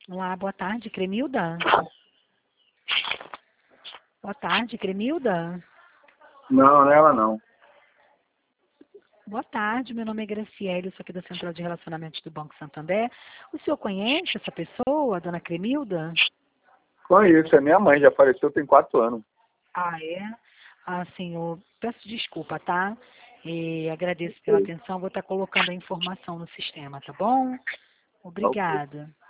Olá, boa tarde, Cremilda. Boa tarde, Cremilda. Não, não é ela não. Boa tarde, meu nome é Graciele, eu sou aqui da Central de Relacionamentos do Banco Santander. O senhor conhece essa pessoa, a dona Cremilda? Conheço, é minha mãe, já faleceu tem 4 anos. Ah, é? Ah, senhor, peço desculpa, tá? E agradeço pela atenção, vou estar colocando a informação no sistema, tá bom? Ok. Obrigada.